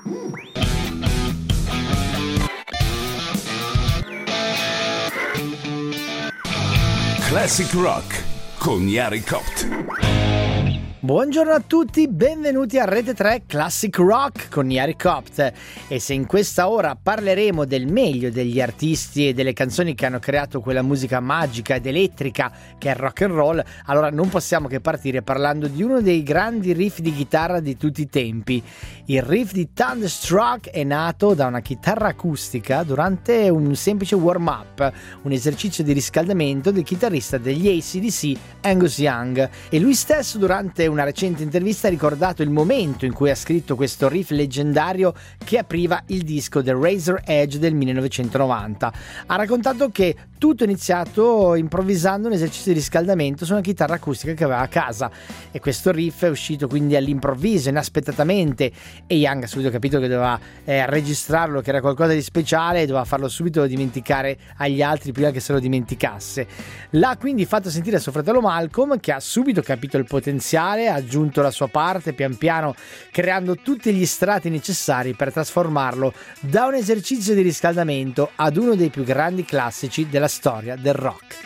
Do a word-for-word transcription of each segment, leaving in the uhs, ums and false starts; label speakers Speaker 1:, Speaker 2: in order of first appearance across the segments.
Speaker 1: Classic Rock con Yari Copt.
Speaker 2: Buongiorno a tutti, benvenuti a Rete tre Classic Rock con Yari Copt. E se in questa ora parleremo del meglio degli artisti e delle canzoni che hanno creato quella musica magica ed elettrica che è il rock and roll, allora non possiamo che partire parlando di uno dei grandi riff di chitarra di tutti i tempi. Il riff di Thunderstruck è nato da una chitarra acustica durante un semplice warm-up, un esercizio di riscaldamento del chitarrista degli A C D C Angus Young, e lui stesso durante una recente intervista ha ricordato il momento in cui ha scritto questo riff leggendario che apriva il disco The Razor Edge del millenovecentonovanta. Ha raccontato che tutto è iniziato improvvisando un esercizio di riscaldamento su una chitarra acustica che aveva a casa, e questo riff è uscito quindi all'improvviso, inaspettatamente, e Young ha subito capito che doveva eh, registrarlo, che era qualcosa di speciale, e doveva farlo subito dimenticare agli altri prima che se lo dimenticasse. L'ha quindi fatto sentire a suo fratello Malcolm, che ha subito capito il potenziale, ha aggiunto la sua parte pian piano, creando tutti gli strati necessari per trasformarlo da un esercizio di riscaldamento ad uno dei più grandi classici della storia del rock.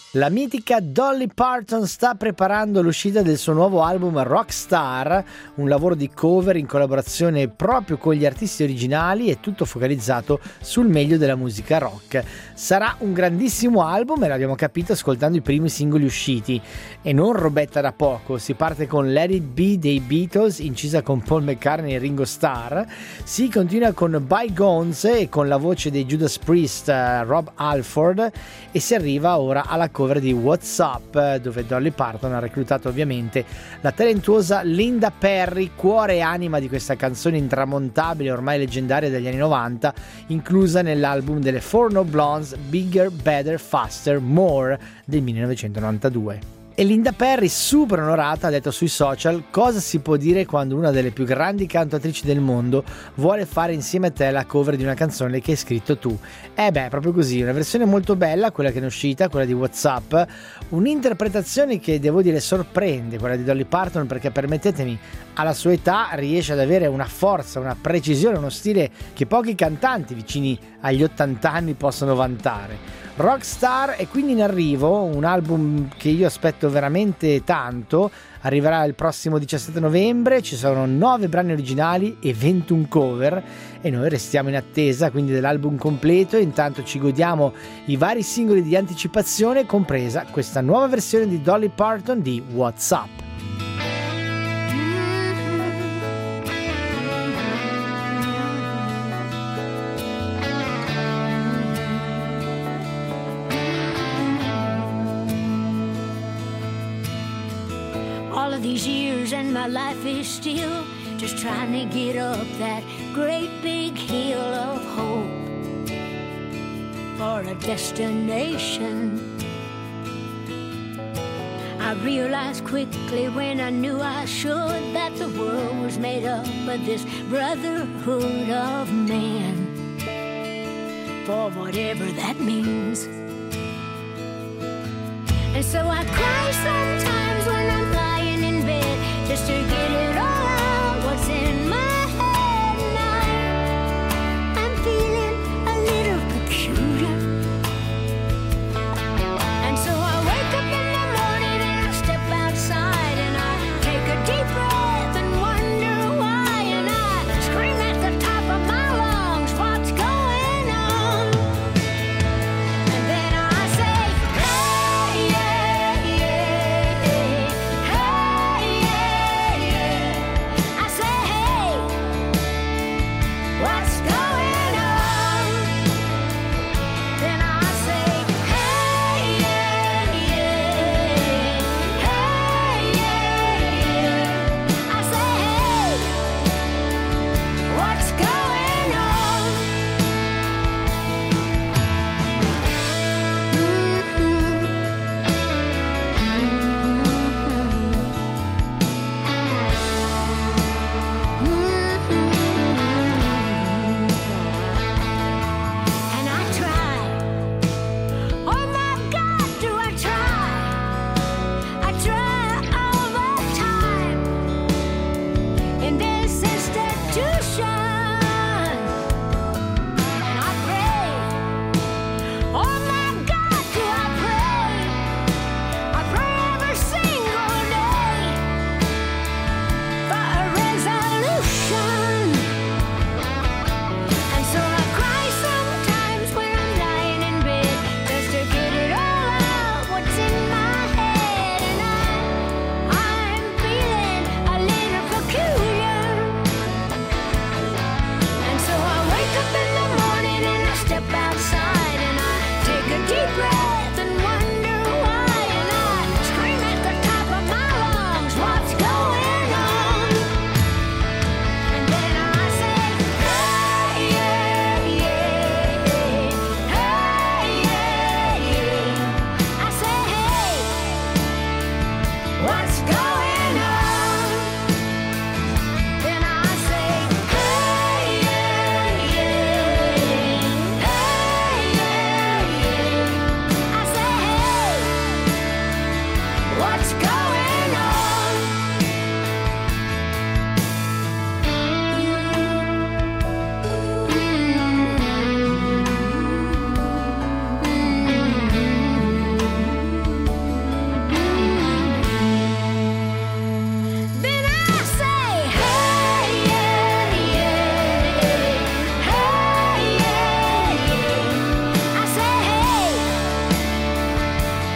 Speaker 2: La mitica Dolly Parton sta preparando l'uscita del suo nuovo album Rockstar, un lavoro di cover in collaborazione proprio con gli artisti originali e tutto focalizzato sul meglio della musica rock. Sarà un grandissimo album e l'abbiamo capito ascoltando i primi singoli usciti, e non robetta da poco. Si parte con Let It Be dei Beatles, incisa con Paul McCartney e Ringo Starr, si continua con Bygones e con la voce dei Judas Priest, uh, Rob Halford, e si arriva ora alla cover di What's Up, dove Dolly Parton ha reclutato ovviamente la talentuosa Linda Perry, cuore e anima di questa canzone intramontabile ormai leggendaria degli anni novanta, inclusa nell'album delle Four No Blondes Bigger, Better, Faster, More del millenovecentonovantadue. E Linda Perry, super onorata, ha detto sui social: cosa si può dire quando una delle più grandi cantatrici del mondo vuole fare insieme a te la cover di una canzone che hai scritto tu? Eh beh, proprio così, una versione molto bella, quella che è uscita, quella di What's Up, un'interpretazione che devo dire sorprende, quella di Dolly Parton, perché permettetemi, alla sua età riesce ad avere una forza, una precisione, uno stile che pochi cantanti vicini agli ottanta anni possono vantare. Rockstar è quindi in arrivo, un album che io aspetto veramente tanto. Arriverà il prossimo diciassette novembre, ci sono nove brani originali e ventuno cover e noi restiamo in attesa quindi dell'album completo, e intanto ci godiamo i vari singoli di anticipazione, compresa questa nuova versione di Dolly Parton di What's Up.
Speaker 3: All of these years and my life is still just trying to get up that great big hill of hope for a destination. I realized quickly when I knew I should that the world was made up of this brotherhood of man, for whatever that means. And so I cry sometimes when I'm lying in bed, just to get it all out what's in my head now. I'm feeling a little peculiar, and so I wake up in the morning and I step outside and I take a deep breath and wonder why, and I scream at the top of my lungs, what's going on? And then I say, hey, yeah, yeah, yeah.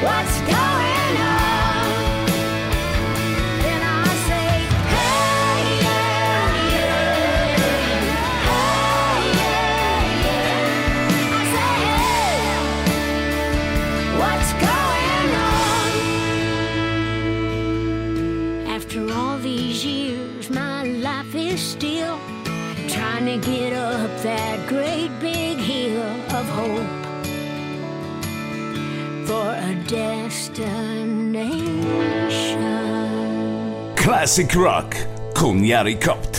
Speaker 3: what's going on? Then I say, hey, yeah, yeah, hey, yeah, yeah. I say, hey, what's going on? After all these years, my life is still trying to get up that great big hill of hope for a destination.
Speaker 1: Classic Rock con Yari Copt.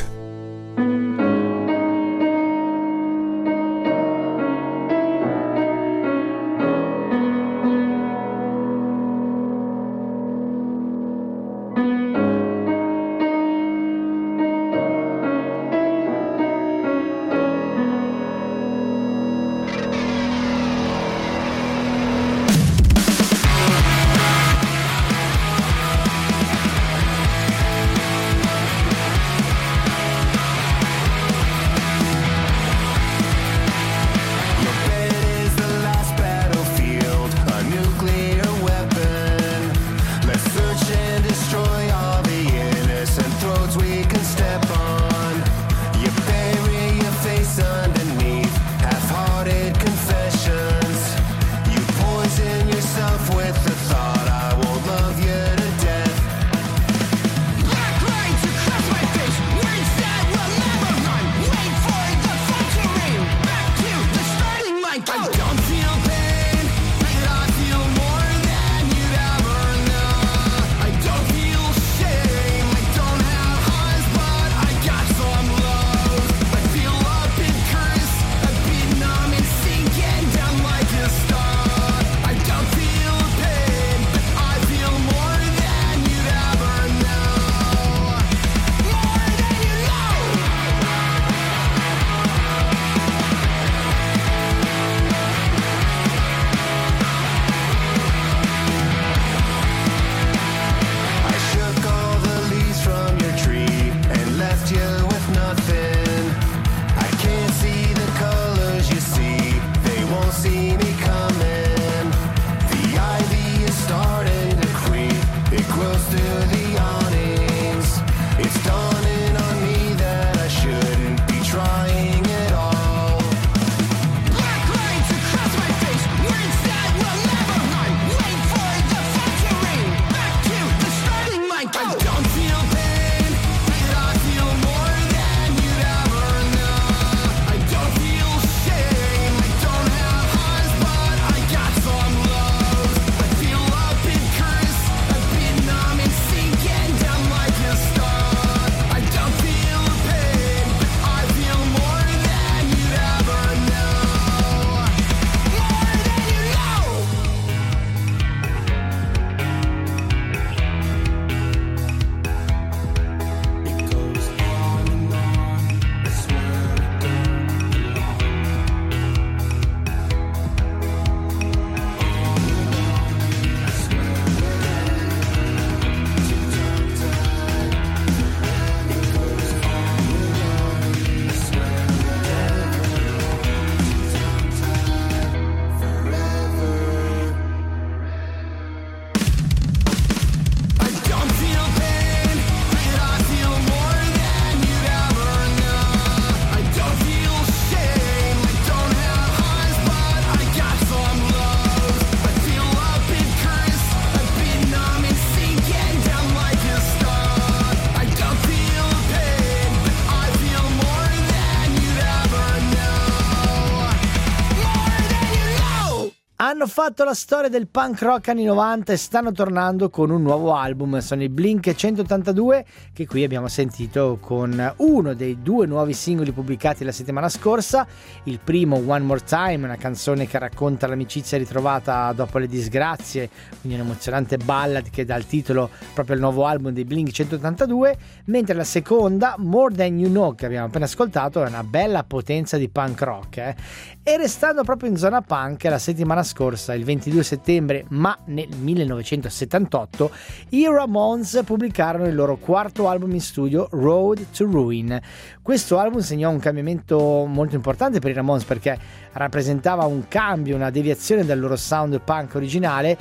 Speaker 2: Hanno fatto la storia del punk rock anni novanta e stanno tornando con un nuovo album. Sono i Blink centottantadue, che qui abbiamo sentito con uno dei due nuovi singoli pubblicati la settimana scorsa. Il primo, One More Time, una canzone che racconta l'amicizia ritrovata dopo le disgrazie, quindi un'emozionante ballad che dà il titolo proprio al nuovo album dei Blink centottantadue, mentre la seconda, More Than You Know, che abbiamo appena ascoltato, è una bella potenza di punk rock. Eh? E restando proprio in zona punk, la settimana scorsa, il ventidue settembre, ma nel millenovecentosettantotto, i Ramones pubblicarono il loro quarto album in studio, Road to Ruin. Questo album segnò un cambiamento molto importante per i Ramones, perché rappresentava un cambio, una deviazione dal loro sound punk originale,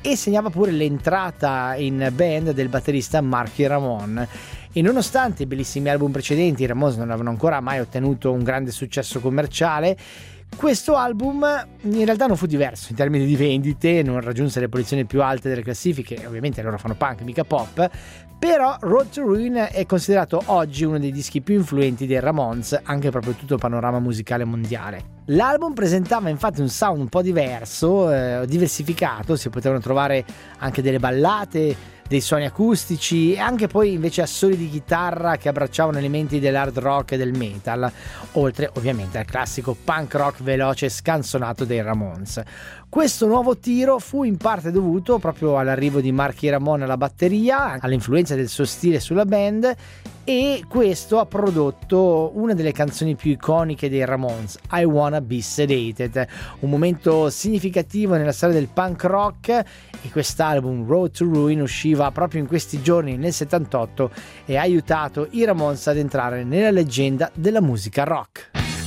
Speaker 2: e segnava pure l'entrata in band del batterista Marky Ramone. E nonostante i bellissimi album precedenti, i Ramones non avevano ancora mai ottenuto un grande successo commerciale, questo album in realtà non fu diverso in termini di vendite, non raggiunse le posizioni più alte delle classifiche, ovviamente loro fanno punk, mica pop, però Road to Ruin è considerato oggi uno dei dischi più influenti dei Ramones, anche proprio tutto il panorama musicale mondiale. L'album presentava infatti un sound un po' diverso, eh, diversificato, si potevano trovare anche delle ballate, dei suoni acustici e anche poi invece assoli di chitarra che abbracciavano elementi dell'hard rock e del metal, oltre ovviamente al classico punk rock veloce e scanzonato dei Ramones. Questo nuovo tiro fu in parte dovuto proprio all'arrivo di Marky Ramone alla batteria, all'influenza del suo stile sulla band, e questo ha prodotto una delle canzoni più iconiche dei Ramones, I Wanna Be Sedated, un momento significativo nella storia del punk rock, e quest'album Road to Ruin usciva proprio in questi giorni nel settantotto e ha aiutato i Ramones ad entrare nella leggenda della musica rock.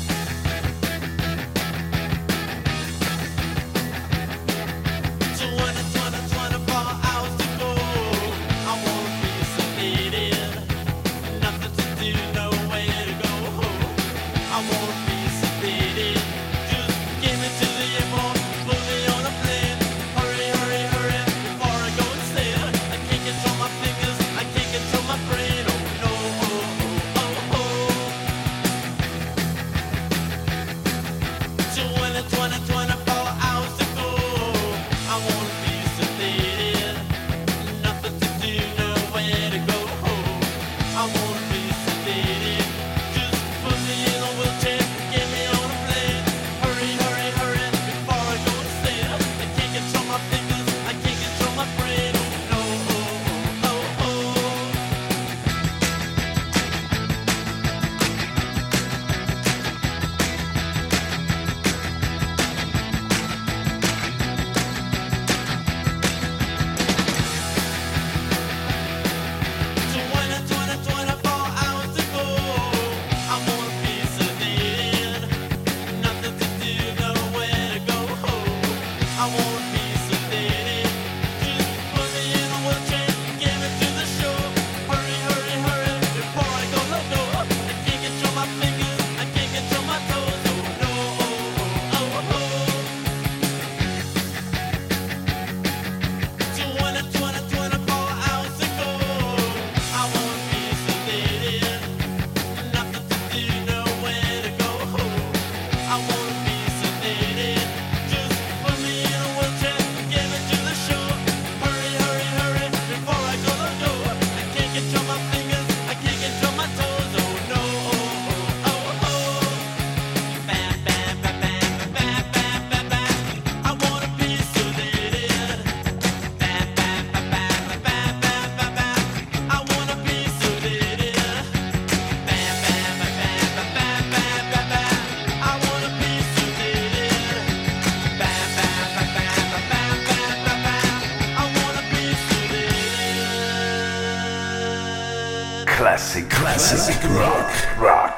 Speaker 1: Classic, classic rock, rock.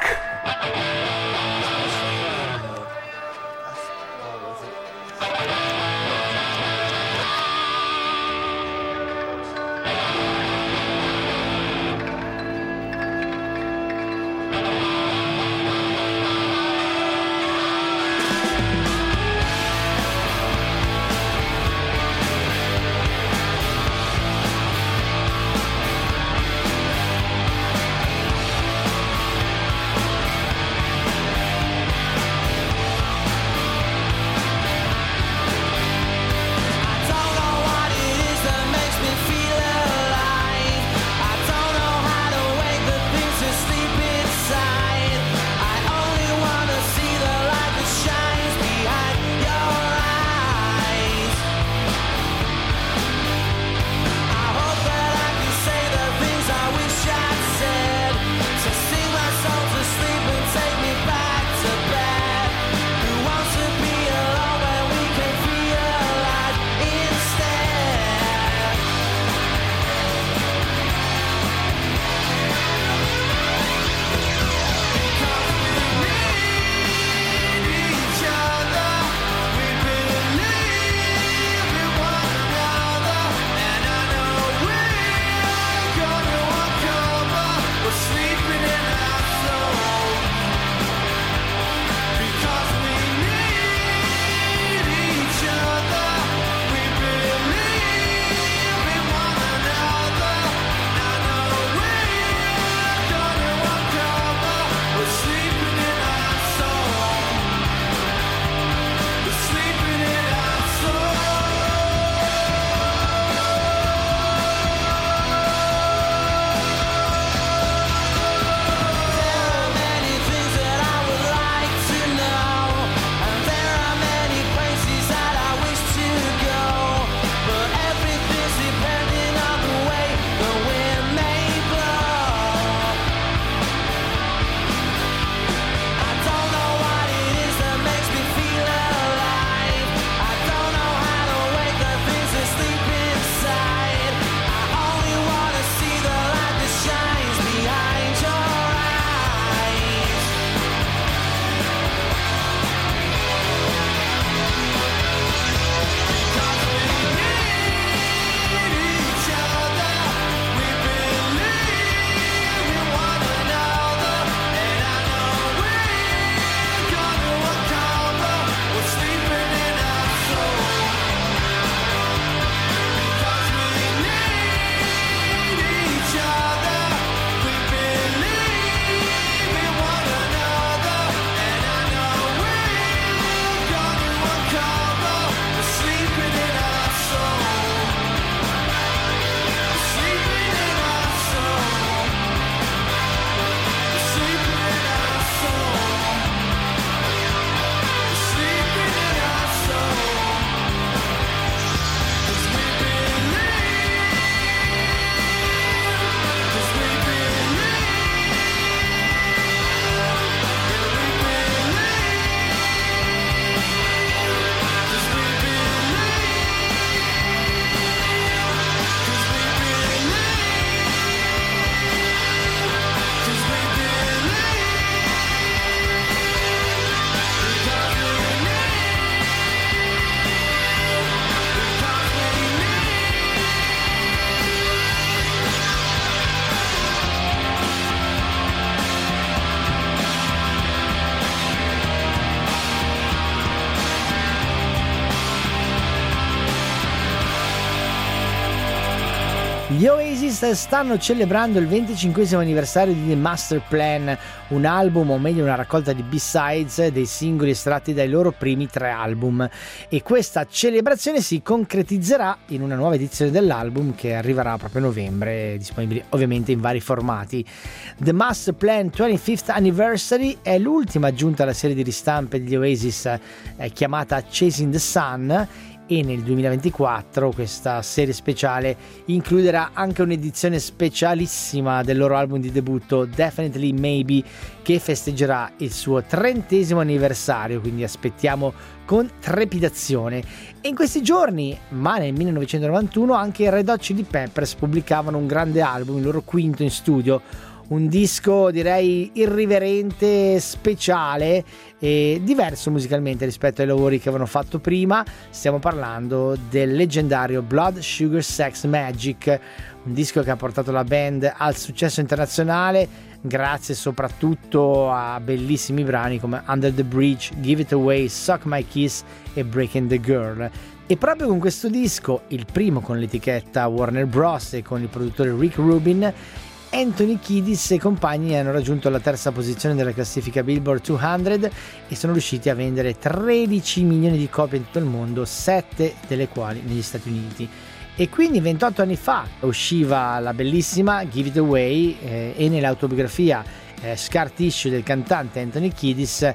Speaker 2: Gli Oasis stanno celebrando il venticinquesimo anniversario di The Master Plan, un album, o meglio una raccolta di B-sides dei singoli estratti dai loro primi tre album, e questa celebrazione si concretizzerà in una nuova edizione dell'album che arriverà proprio a novembre, disponibile ovviamente in vari formati. The Master Plan venticinque Anniversary è l'ultima aggiunta alla serie di ristampe degli Oasis eh, chiamata Chasing the Sun, e nel duemilaventiquattro questa serie speciale includerà anche un'edizione specialissima del loro album di debutto Definitely Maybe, che festeggerà il suo trentesimo anniversario, quindi aspettiamo con trepidazione. E in questi giorni, ma nel millenovecentonovantuno, anche i Red Hot Chili Peppers pubblicavano un grande album, il loro quinto in studio, un disco direi irriverente, speciale e diverso musicalmente rispetto ai lavori che avevano fatto prima. Stiamo parlando del leggendario Blood Sugar Sex Magik, un disco che ha portato la band al successo internazionale grazie soprattutto a bellissimi brani come Under the Bridge, Give It Away, Suck My Kiss e Breaking the Girl. E proprio con questo disco, il primo con l'etichetta Warner Bros. E con il produttore Rick Rubin, Anthony Kiedis e compagni hanno raggiunto la terza posizione della classifica Billboard duecento e sono riusciti a vendere tredici milioni di copie in tutto il mondo, sette delle quali negli Stati Uniti. E quindi ventotto anni fa usciva la bellissima Give It Away eh, e nell'autobiografia eh, Scar Tissue del cantante Anthony Kiedis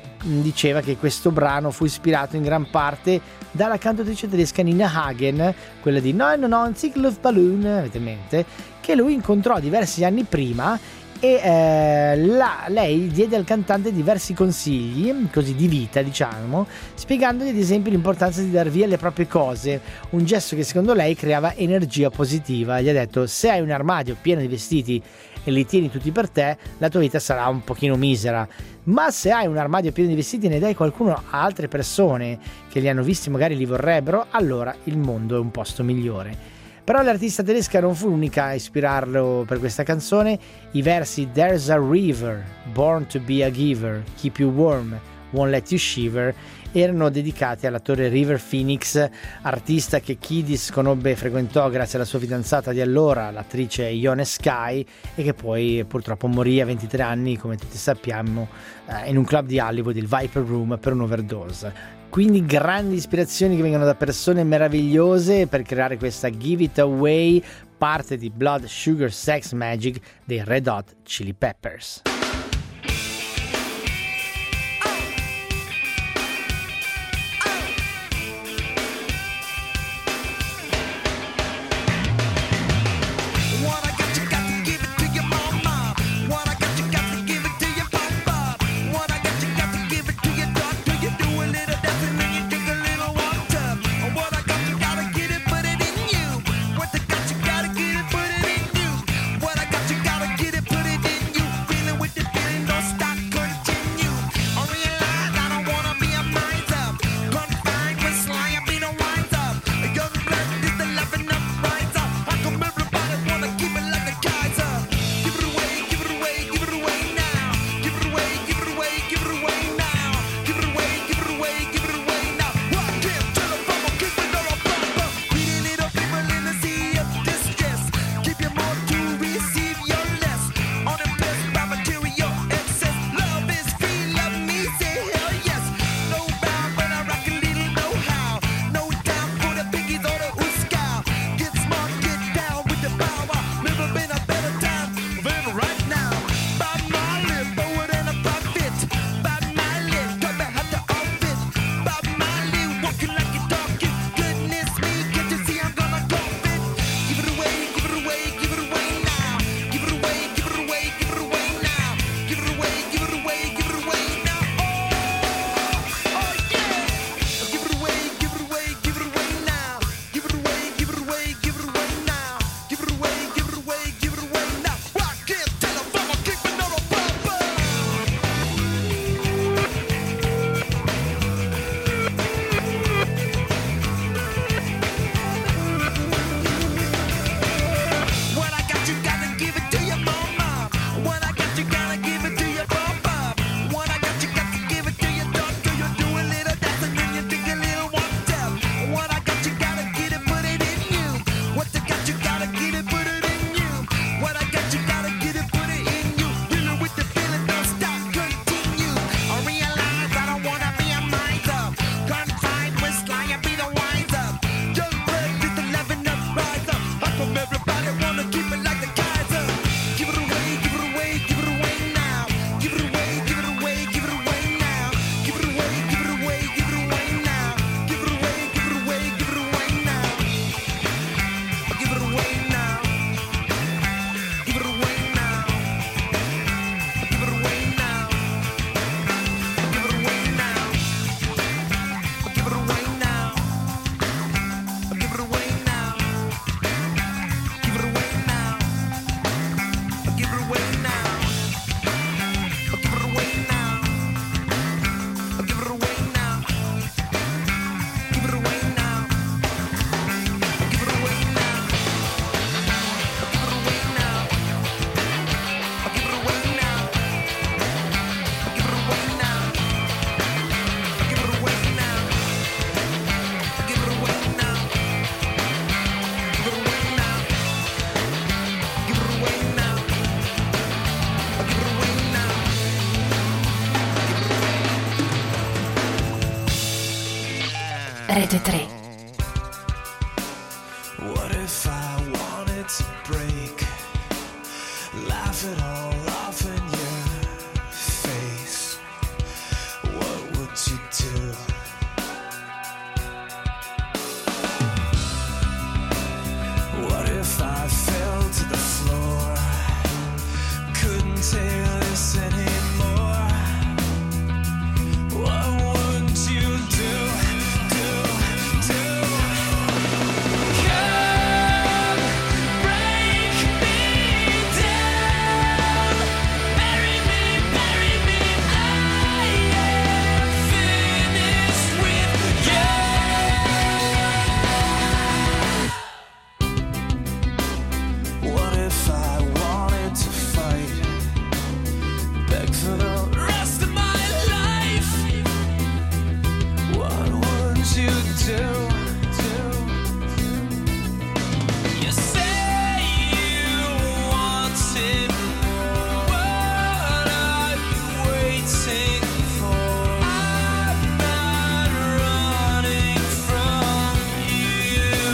Speaker 2: diceva che questo brano fu ispirato in gran parte dalla cantautrice tedesca Nina Hagen, quella di novantanove Love Balloon, avete in mente, che lui incontrò diversi anni prima e eh, la, lei diede al cantante diversi consigli, così di vita diciamo, spiegandogli ad esempio l'importanza di dar via le proprie cose, un gesto che secondo lei creava energia positiva. Gli ha detto: se hai un armadio pieno di vestiti e li tieni tutti per te, la tua vita sarà un pochino misera, ma se hai un armadio pieno di vestiti e ne dai qualcuno a altre persone che li hanno visti, magari li vorrebbero, allora il mondo è un posto migliore. Però l'artista tedesca non fu l'unica a ispirarlo per questa canzone. I versi There's a river, born to be a giver, keep you warm, won't let you shiver erano dedicati all'attore River Phoenix, artista che Kiedis conobbe e frequentò grazie alla sua fidanzata di allora, l'attrice Ione Skye, e che poi purtroppo morì a ventitré anni, come tutti sappiamo, in un club di Hollywood, il Viper Room, per un'overdose. Quindi grandi ispirazioni che vengono da persone meravigliose per creare questa Give It Away, parte di Blood Sugar Sex Magik dei Red Hot Chili Peppers.
Speaker 4: Feeling with Rete tre.
Speaker 5: What if I wanted to break? Laugh it all off in your face. What would you do? What if I fell to the floor? Couldn't take this anymore. What would you do? Do, do? Come break me down, bury me, bury me. I am finished with you. What if I wanted to fight? Beg for the rest of my life. What would you do? You say you wanted more. What are you waiting for? I'm not running from you.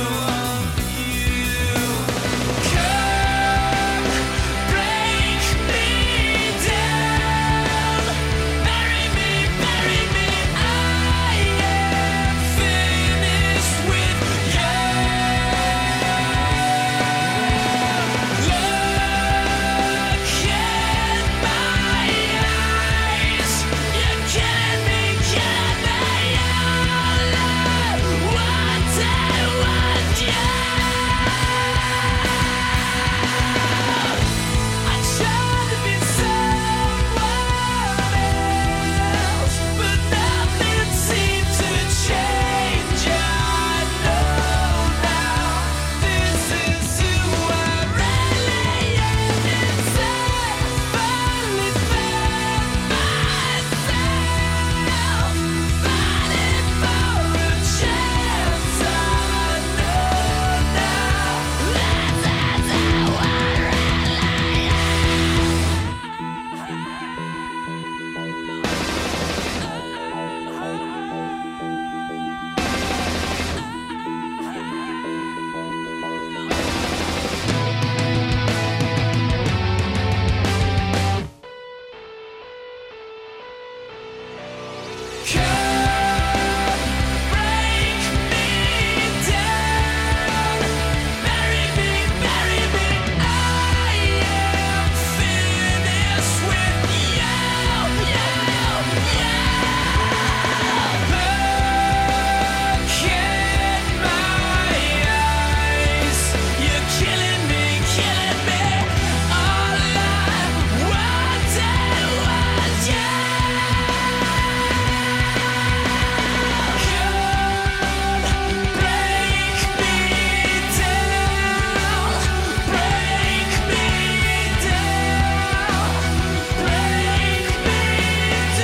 Speaker 5: You come break me down, bury me, bury me. I am finished with you. Look in my eyes. You're killing me, killing me. All I wanted was you. I tried to be someone else, but nothing seemed to change. I know now this is who I really am inside. Finally found myself, fighting for a chance. I know now this is who I really Come break me down, bury me, bury me. I am finished with you, you, you. Look in my eyes. You're killing me, killing me. All I wanted was you. Come break me down, break me down, break me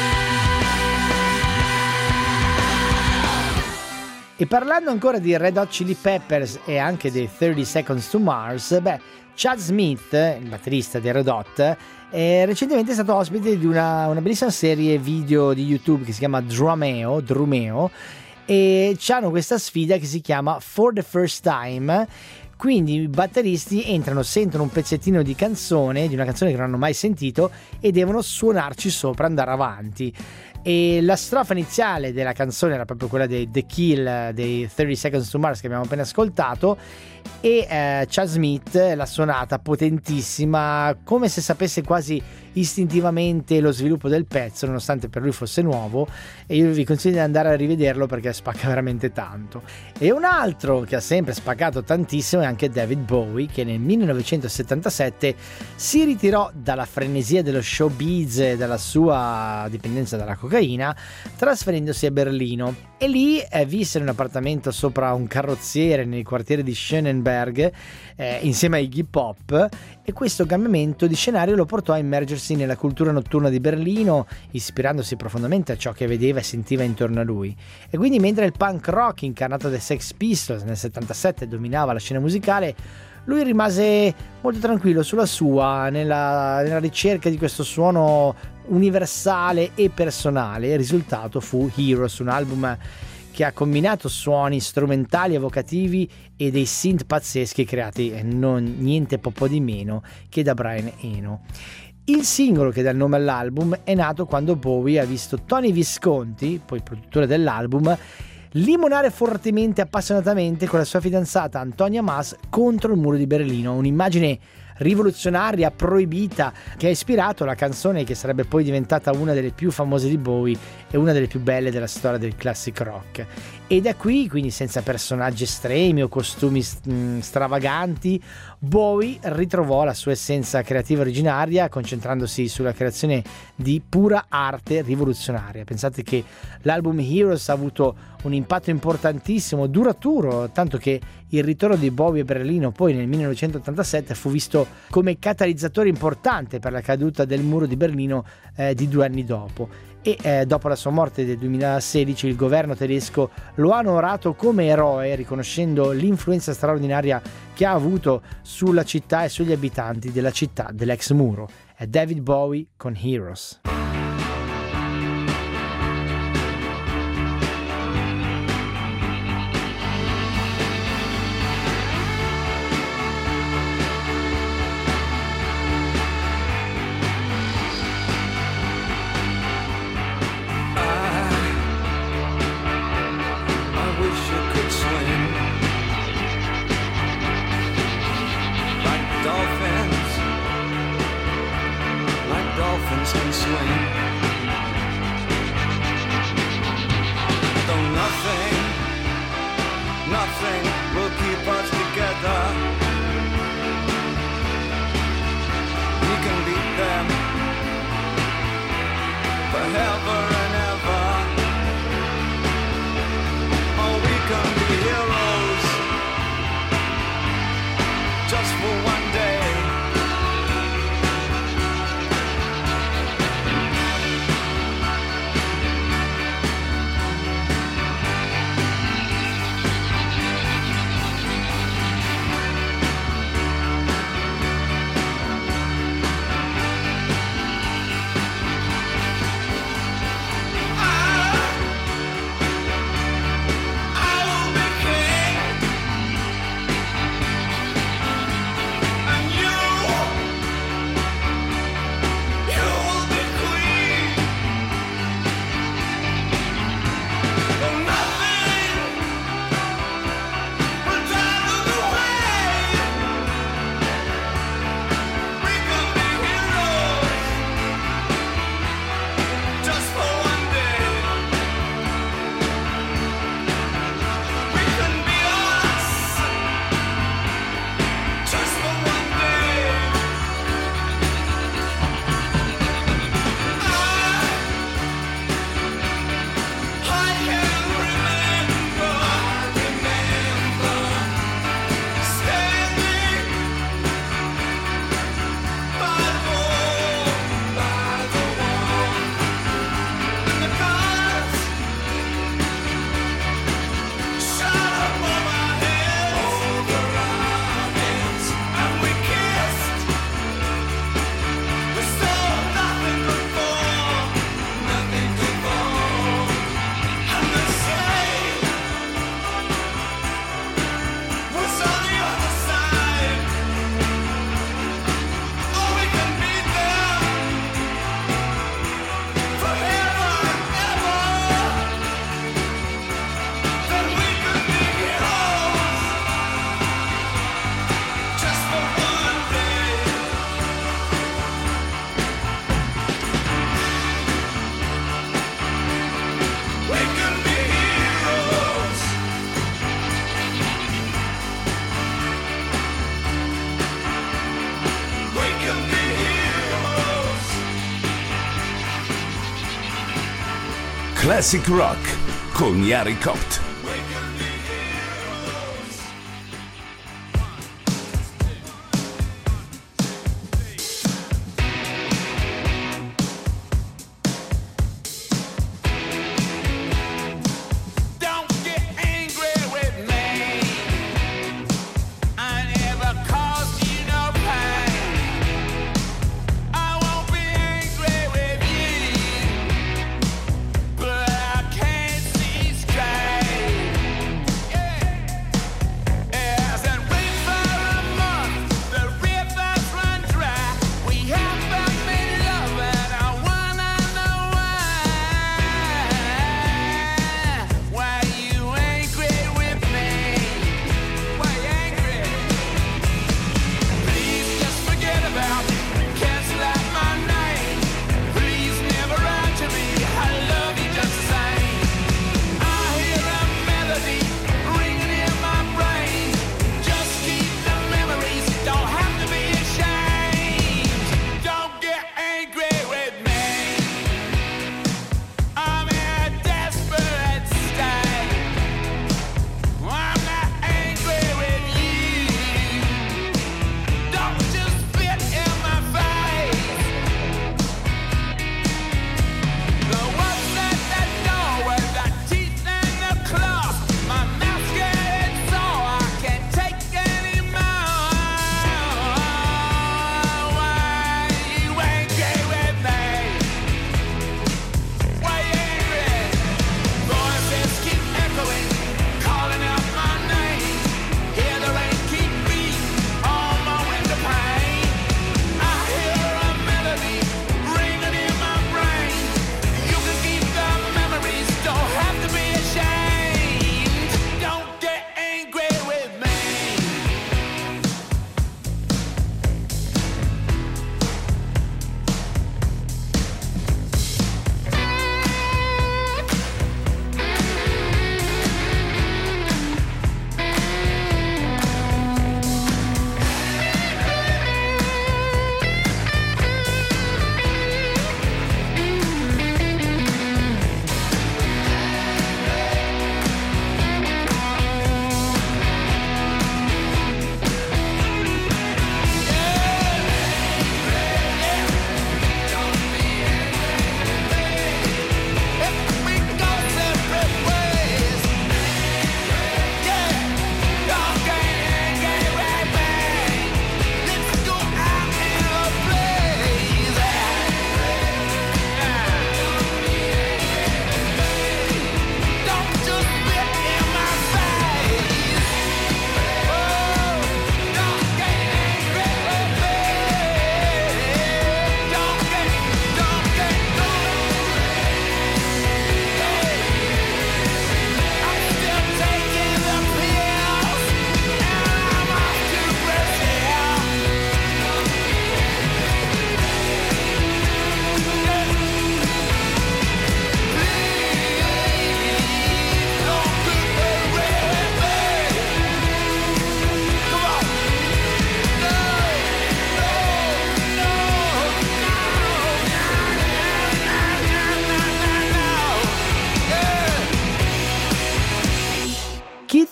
Speaker 5: down.
Speaker 2: E parlando ancora di Red Hot Chili Peppers e anche dei thirty Seconds to Mars, beh, Chad Smith, il batterista dei Red Hot, è recentemente stato ospite di una, una bellissima serie video di YouTube che si chiama Drumeo, Drumeo, e hanno questa sfida che si chiama For the First Time. Quindi i batteristi entrano, sentono un pezzettino di canzone, di una canzone che non hanno mai sentito, e devono suonarci sopra, andare avanti. E la strofa iniziale della canzone era proprio quella dei The Kill, dei thirty Seconds to Mars che abbiamo appena ascoltato, e eh, Chad Smith l'ha suonata potentissima, come se sapesse quasi istintivamente lo sviluppo del pezzo, nonostante per lui fosse nuovo, e io vi consiglio di andare a rivederlo perché spacca veramente tanto. E un altro che ha sempre spaccato tantissimo è anche David Bowie, che nel millenovecentosettantasette si ritirò dalla frenesia dello showbiz e dalla sua dipendenza dalla cocaina, trasferendosi a Berlino, e lì eh, visse in un appartamento sopra un carrozziere nei quartieri di Schönenberg eh, insieme a Iggy Pop, e questo cambiamento di scenario lo portò a immergersi nella cultura notturna di Berlino, ispirandosi profondamente a ciò che vedeva e sentiva intorno a lui. E quindi mentre il punk rock incarnato dai Sex Pistols nel settantasette dominava la scena musicale, lui rimase molto tranquillo sulla sua, nella, nella ricerca di questo suono universale e personale. Il risultato fu Heroes, un album che ha combinato suoni strumentali evocativi e dei synth pazzeschi creati eh, non niente po' di meno che da Brian Eno. Il singolo che dà il nome all'album è nato quando Bowie ha visto Tony Visconti, poi produttore dell'album, limonare fortemente e appassionatamente con la sua fidanzata Antonia Mas contro il muro di Berlino, un'immagine rivoluzionaria, proibita, che ha ispirato la canzone che sarebbe poi diventata una delle più famose di Bowie e una delle più belle della storia del classic rock. E da qui, quindi senza personaggi estremi o costumi mh, stravaganti, Bowie ritrovò la sua essenza creativa originaria, concentrandosi sulla creazione di pura arte rivoluzionaria. Pensate che l'album Heroes ha avuto un impatto importantissimo, duraturo, tanto che il ritorno di Bowie a Berlino poi nel millenovecentottantasette fu visto come catalizzatore importante per la caduta del muro di Berlino eh, di due anni dopo. E eh, dopo la sua morte del duemilasedici il governo tedesco lo ha onorato come eroe, riconoscendo l'influenza straordinaria che ha avuto sulla città e sugli abitanti della città dell'ex muro. È David Bowie con Heroes.
Speaker 5: Can swing, though nothing, nothing will keep us together. We can beat them forever and ever. Oh, we can be heroes just for one day.
Speaker 1: Classic Rock con Yari Copt.
Speaker 5: But I can't see straight.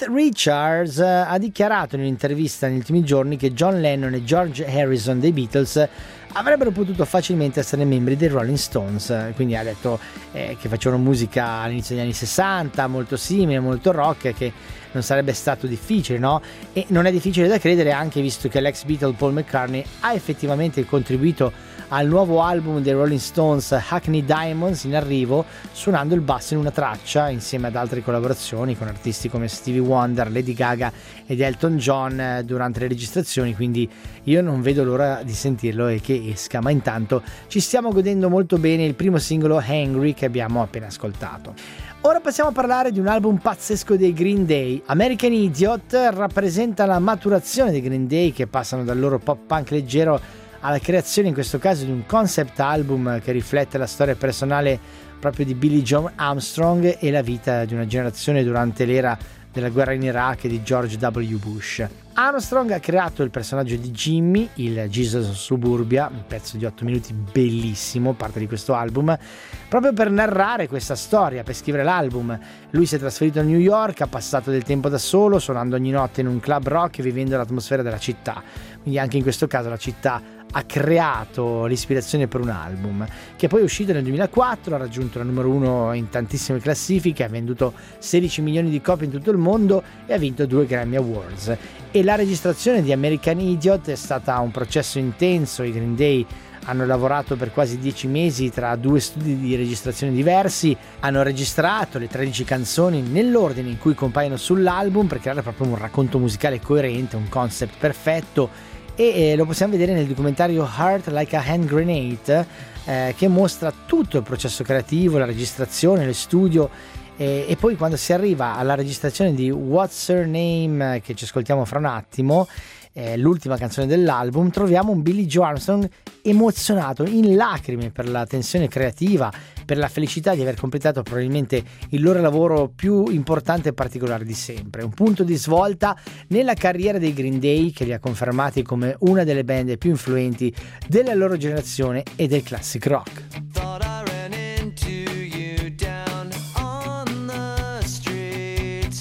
Speaker 2: Richards eh, ha dichiarato in un'intervista negli ultimi giorni che John Lennon e George Harrison dei Beatles avrebbero potuto facilmente essere membri dei Rolling Stones, quindi ha detto eh, che facevano musica all'inizio degli anni sessanta, molto simile, molto rock, che non sarebbe stato difficile, no? E non è difficile da credere, anche visto che l'ex Beatle Paul McCartney ha effettivamente contribuito al nuovo album dei Rolling Stones Hackney Diamonds in arrivo, suonando il basso in una traccia insieme ad altre collaborazioni con artisti come Stevie Wonder, Lady Gaga ed Elton John eh, durante le registrazioni, quindi io non vedo l'ora di sentirlo e che esca, ma intanto ci stiamo godendo molto bene il primo singolo Hangry che abbiamo appena ascoltato. Ora passiamo a parlare di un album pazzesco dei Green Day. American Idiot rappresenta la maturazione dei Green Day, che passano dal loro pop punk leggero alla creazione in questo caso di un concept album che riflette la storia personale proprio di Billy Joe Armstrong e la vita di una generazione durante l'era della guerra in Iraq e di George W. Bush. Armstrong ha creato il personaggio di Jimmy, il Jesus Suburbia, un pezzo di otto minuti bellissimo, parte di questo album, proprio per narrare questa storia, per scrivere l'album. Lui si è trasferito a New York, ha passato del tempo da solo, suonando ogni notte in un club rock e vivendo l'atmosfera della città. Quindi anche in questo caso la città ha creato l'ispirazione per un album che poi è uscito nel duemilaquattro, ha raggiunto la numero uno in tantissime classifiche, ha venduto sedici milioni di copie in tutto il mondo e ha vinto due Grammy Awards. E la registrazione di American Idiot è stata un processo intenso. I Green Day hanno lavorato per quasi dieci mesi tra due studi di registrazione diversi, hanno registrato le tredici canzoni nell'ordine in cui compaiono sull'album per creare proprio un racconto musicale coerente, un concept perfetto, e eh, lo possiamo vedere nel documentario Heart Like a Hand Grenade eh, che mostra tutto il processo creativo, la registrazione, lo studio e, e poi quando si arriva alla registrazione di What's Her Name, eh, che ci ascoltiamo fra un attimo, eh, l'ultima canzone dell'album, troviamo un Billy Joe Armstrong emozionato, in lacrime per la tensione creativa, per la felicità di aver completato probabilmente il loro lavoro più importante e particolare di sempre, un punto di svolta nella carriera dei Green Day che li ha confermati come una delle band più influenti della loro generazione e del classic rock.
Speaker 5: Thought I ran into you down on the street.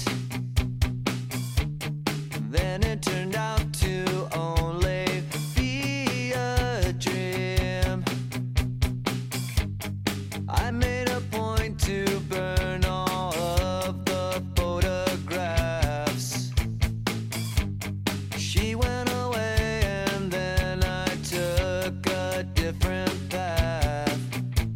Speaker 5: Then it turned out to only be a dream. I made a point to burn all of the photographs. She went away and then I took a different path.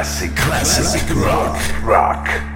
Speaker 1: Classic, classic rock, rock.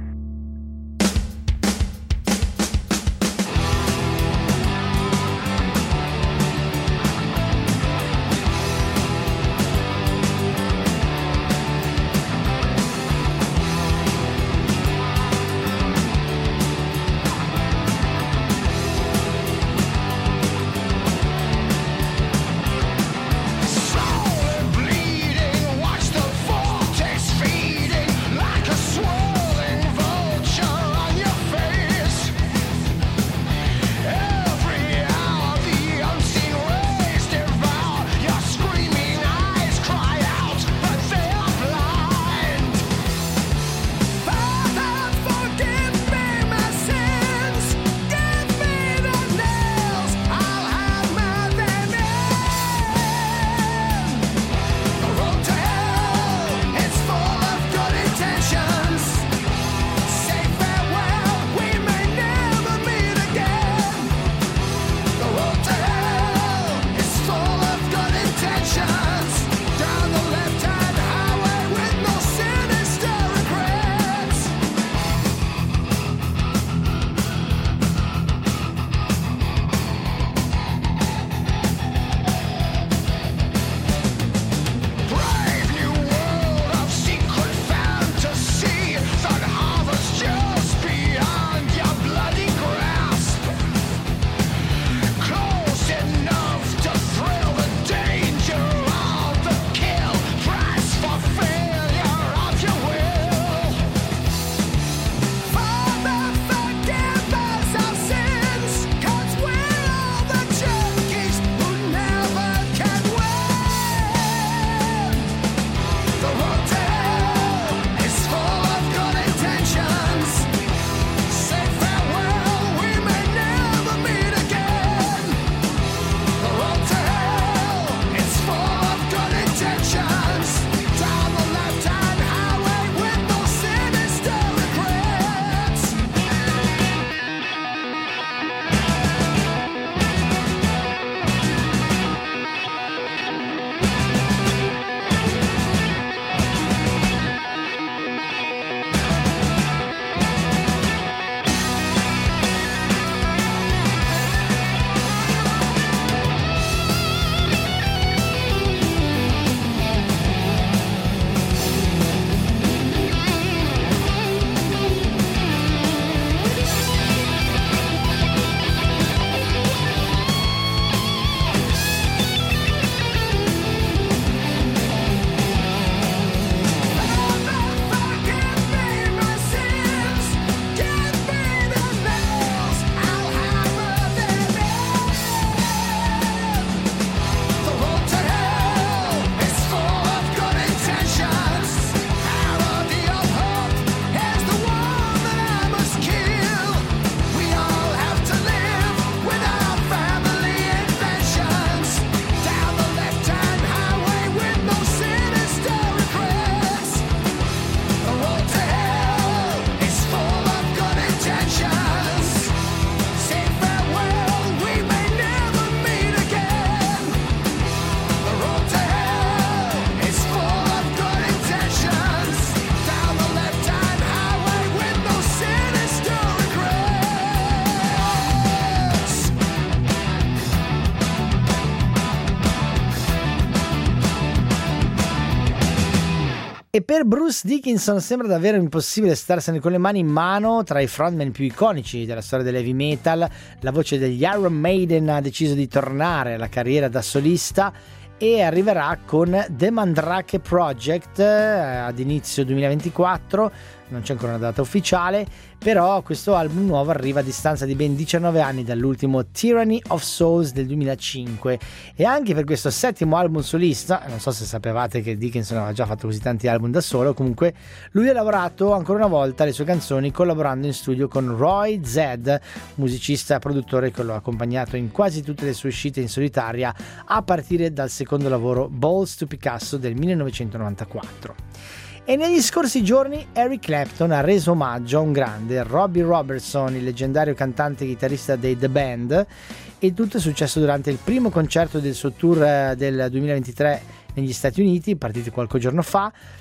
Speaker 2: E per Bruce Dickinson sembra davvero impossibile starsene con le mani in mano. Tra i frontman più iconici della storia dell'heavy metal, la voce degli Iron Maiden ha deciso di tornare alla carriera da solista e arriverà con The Mandrake Project ad inizio duemilaventiquattro. Non c'è ancora una data ufficiale, però questo album nuovo arriva a distanza di ben diciannove anni dall'ultimo Tyranny of Souls del duemilacinque, e anche per questo settimo album solista, non so se sapevate che Dickinson aveva già fatto così tanti album da solo, comunque lui ha lavorato ancora una volta alle sue canzoni collaborando in studio con Roy Zed, musicista e produttore che lo ha accompagnato in quasi tutte le sue uscite in solitaria a partire dal secondo lavoro Balls to Picasso del millenovecentonovantaquattro. E negli scorsi giorni Eric Clapton ha reso omaggio a un grande, Robbie Robertson, il leggendario cantante e chitarrista dei The Band, e tutto è successo durante il primo concerto del suo tour del duemilaventitré negli Stati Uniti, partito qualche giorno fa.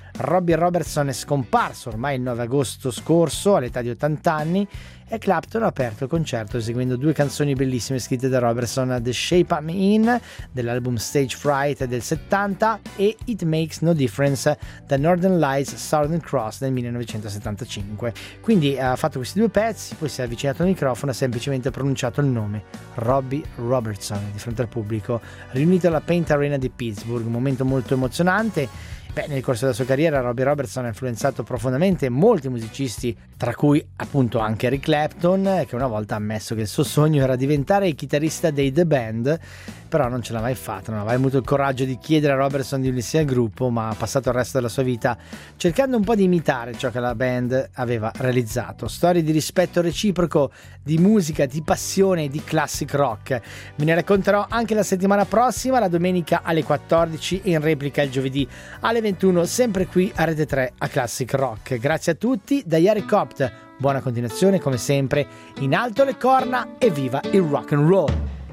Speaker 2: Robbie Robertson è scomparso ormai il nove agosto scorso all'età di ottanta anni e Clapton ha aperto il concerto eseguendo due canzoni bellissime scritte da Robertson, The Shape I'm In dell'album Stage Fright del settanta e It Makes No Difference da Northern Lights Southern Cross del millenovecentosettantacinque. Quindi ha fatto questi due pezzi, poi si è avvicinato al microfono e ha semplicemente pronunciato il nome Robbie Robertson di fronte al pubblico, riunito alla Paint Arena di Pittsburgh, un momento molto emozionante. Beh, nel corso della sua carriera Robbie Robertson ha influenzato profondamente molti musicisti, tra cui appunto anche Eric Clapton, che una volta ha ammesso che il suo sogno era diventare il chitarrista dei The Band, però non ce l'ha mai fatto, non ha mai avuto il coraggio di chiedere a Robertson di unirsi al gruppo, ma ha passato il resto della sua vita cercando un po' di imitare ciò che la band aveva realizzato. Storie di rispetto reciproco, di musica, di passione e di classic rock. Ve ne racconterò anche la settimana prossima, la domenica alle quattordici e in replica il giovedì alle ventuno, sempre qui a Rete tre a Classic Rock. Grazie a tutti, da Yari Copt, buona continuazione come sempre, in alto le corna e viva il rock and roll!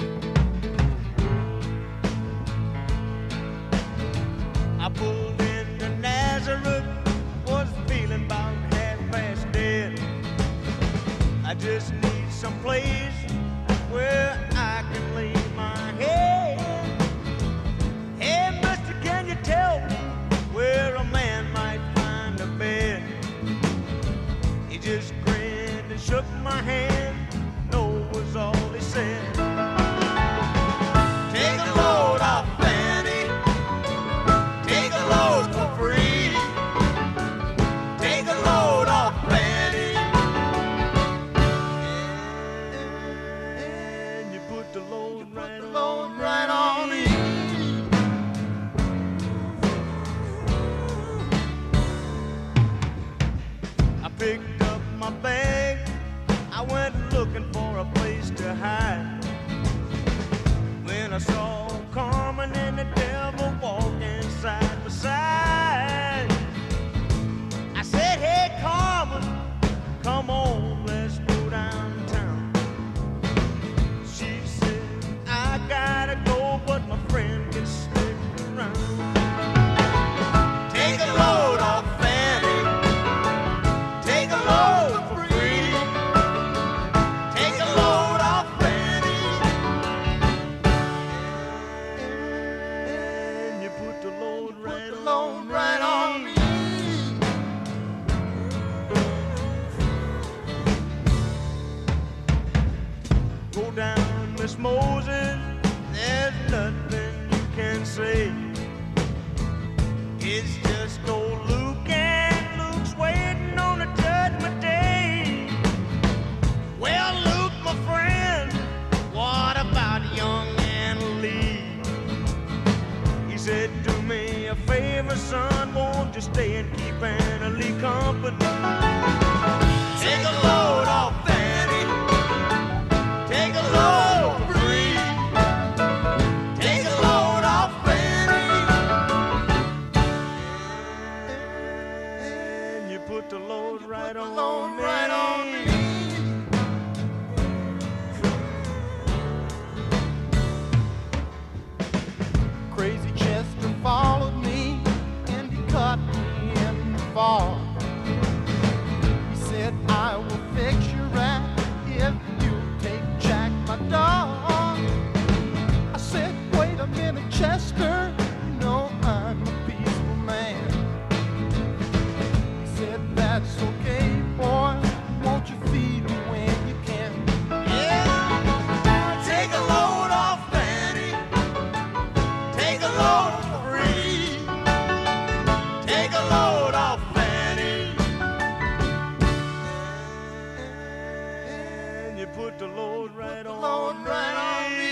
Speaker 4: I pulled into Nazareth, was feeling about half past dead. I just need some place where I can lay my head. Hey, mister, can you tell me where a man might find a bed? He just grinned and shook my hand, no was all he said. Take a load off Fanny, take a load for free. Take a load off Fanny, and you put the load right on, right on me. I picked up my bag, I went looking for a place to hide. When I saw Carmen and the devil walking side by side, I said, hey Carmen, come on, let's go downtown. She said, I gotta go, but my friend can stick around. Take a load off Fanny, take a load for free. Take a load off Fanny, and you put the load right on, right on me. Go down, Miss Moses, there's nothing you can say. It's just old Luke, and Luke's waiting on a judgment day. Well, Luke, my friend, what about young Anna Lee? He said, do me a favor, son, won't you stay and keep Anna Lee company? Take a load off Fanny, take a load free. Take a load off Fanny, and you put the load right on, right on me.
Speaker 6: Crazy Chester followed me and he caught me in the fall. He said, I will fix your rat if you'll take Jack, my dog. I said, wait a minute, Chester, you know I'm a peaceful man. He said, that's okay, boy, won't you feed him when you can?
Speaker 4: Yeah, take a load off Fanny, take a load free. Take a load off Fanny, and you put the load right on, load right on me.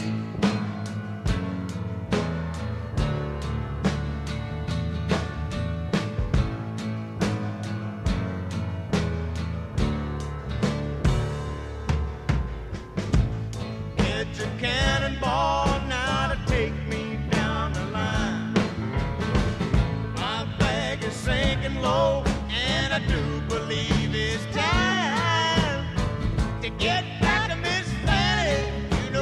Speaker 4: Get your cannonball now to take me down the line. My bag is sinking low, and I do believe it's time to get back to Miss Fanny. You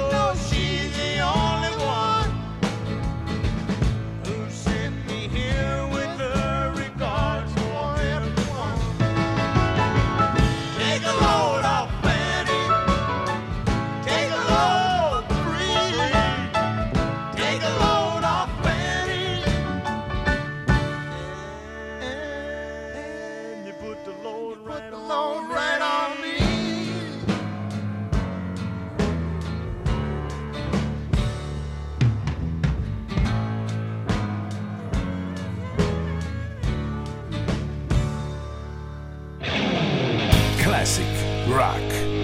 Speaker 1: Classic Rock.